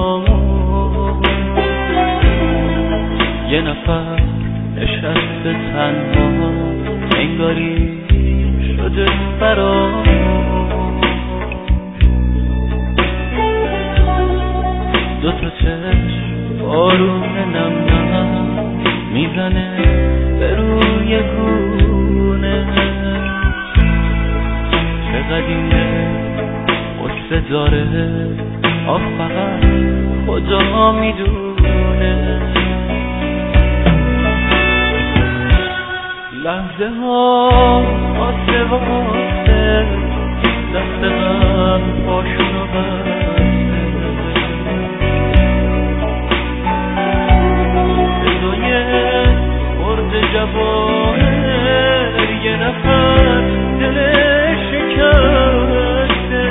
فراموش. یه نفر نشسته تنها انگاری شده فراموش. دوتا چشم بارون نم نم میزنه به روی گونه. چقدر اینه قصه داره آخ فقط خدا میدونه. لحظه ها واسه واسه دست من پاشونو بسته. صدای مرد جوانه یه نفر دلش شکسته.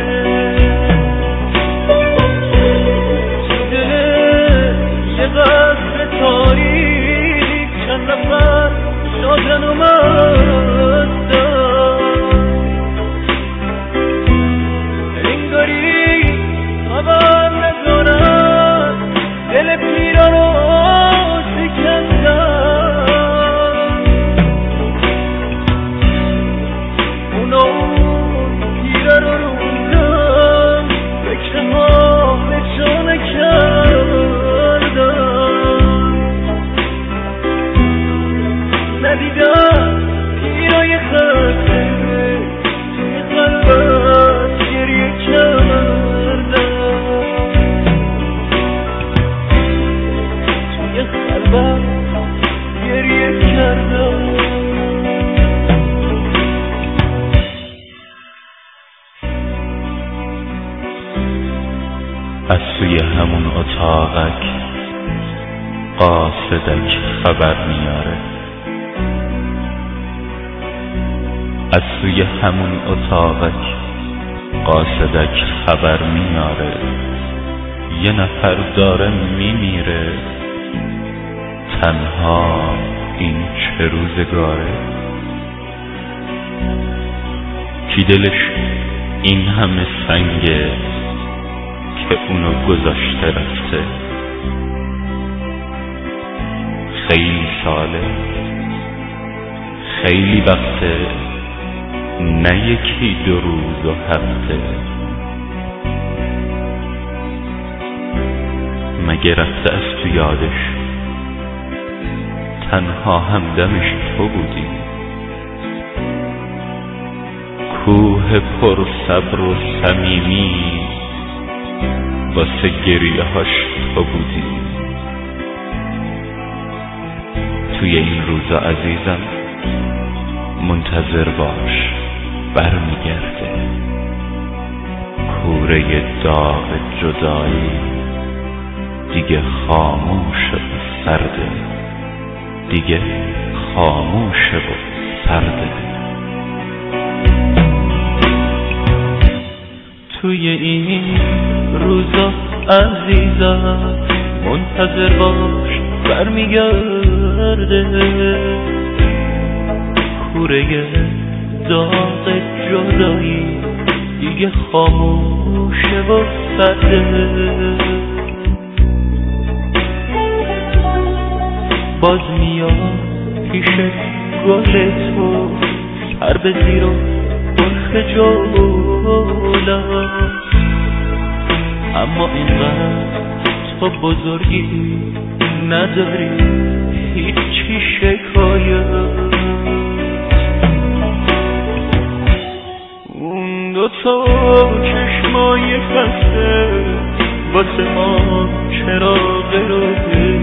دل یه قصر تاریک چند نفر شدن و مستن. انگاری خبر ندارن دل پیرا رو شکستن. اونا اون پیرا رو روندن فکر حالشو نکردن. ندیدم پیرای خسته توی قلبت گریه کردم. توی قلبت گریه کردم. از توی همون اتاقک قاصدک خبر میاره. از توی همون اتاقک قاصدک خبر میاره. یه نفر داره میمیره. تنها این چه روزگاره. کی دلش این همه سنگه که اونو گذاشته رفته. خیلی ساله خیلی وقته نه یکی دو روز و هفته. مگه رفته از تو یادش تنها همدمش تو بودی. کوه پر صبر و صمیمی واسه گریه هاش تو بودی. توی این روزا عزیزم منتظر باش برمیگرده. کوره داغ جدایی دیگه خاموش و سرده. دیگه خاموش و سرده. توی این روزا عزیزم منتظر باش برمیگرده. کوره داغ جدایی دیگه خاموشه و سرده. باز میاد پیش گل تو سر به زیر و برخ جولم. اما اینقدر تو بزرگی نداری هیچی شکایت. اون دوتا چشمای خسته واسه ما چراغ راهه.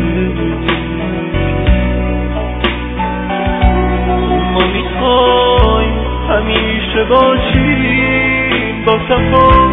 ما میخوایم همیشه باشیم با صفا